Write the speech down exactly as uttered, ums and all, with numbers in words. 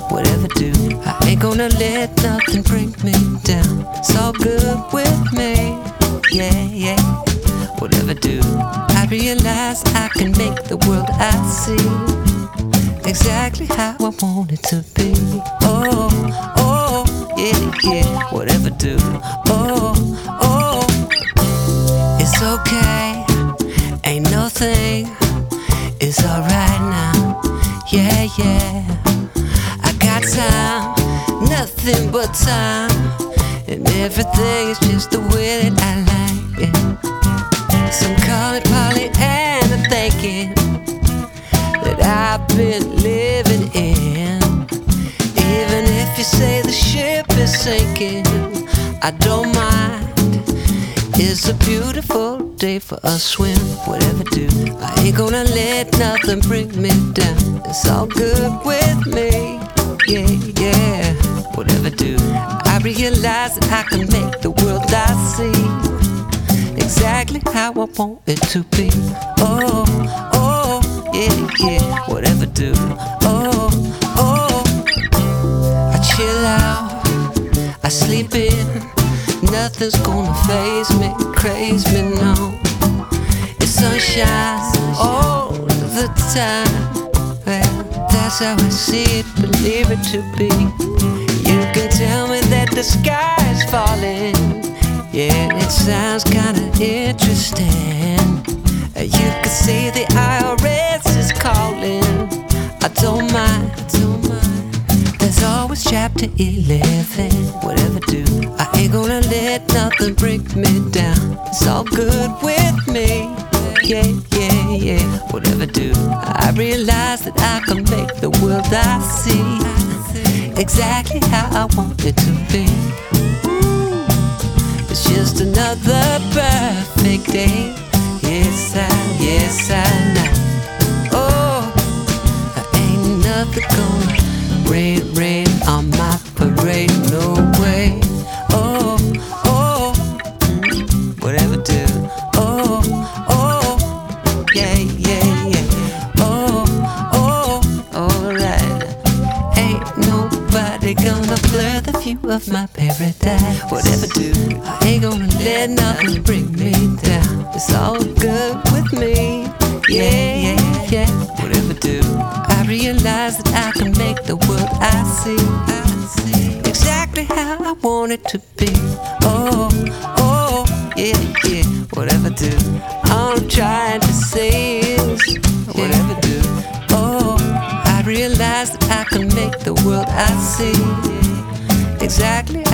whatever do. I ain't gonna let nothing bring me down. It's all good with me, yeah, yeah, whatever do. I realize I can make the world I see exactly how I want it to be. Oh, oh, yeah, yeah, whatever do. Oh, oh, it's okay, ain't no thing. It's alright now, yeah, yeah. I got time, nothing but time, and everything is just the way that I like it. Some call it Pollyanna thinking that I've been living in. Even if you say the ship is sinking, I don't mind. It's a beautiful day for a swim, whatever do. I ain't gonna let nothing bring me down. It's all good with me, yeah, yeah, whatever do. I realize that I can make the world I see exactly how I want it to be. Oh, oh, yeah, yeah, whatever do. Oh, oh, I chill out, I sleep in. Nothing's gonna faze me, craze me, no. It's sunshine all the time. Well, that's how I see it, believe it to be. You can tell me that the sky's falling. Yeah, it sounds kinda interesting. You can see the I R S is calling. I don't mind, I don't mind. There's always chapter eleven, whatever do. I ain't gonna let nothing bring me down. It's all good with me, yeah, yeah, yeah, whatever do. I realize that I can make the world I see exactly how I want it to be. It's just another perfect day. Yes, I, yes, I know. Oh, I ain't nothing gonna rain, rain on my parade, no way. Oh, oh, mm, whatever do. Oh, oh, yeah, yeah, yeah. Oh, oh, alright. Ain't nobody gonna blur the view of my paradise. Whatever do, I ain't gonna let nothing bring me down. It's all good with me, yeah, yeah, yeah, whatever do. I realize that I can make the world I see, I see exactly how I want it to be. Oh, oh, yeah, yeah, whatever do. All I'm trying to say is, whatever do. Oh, I realize that I can make the world I see exactly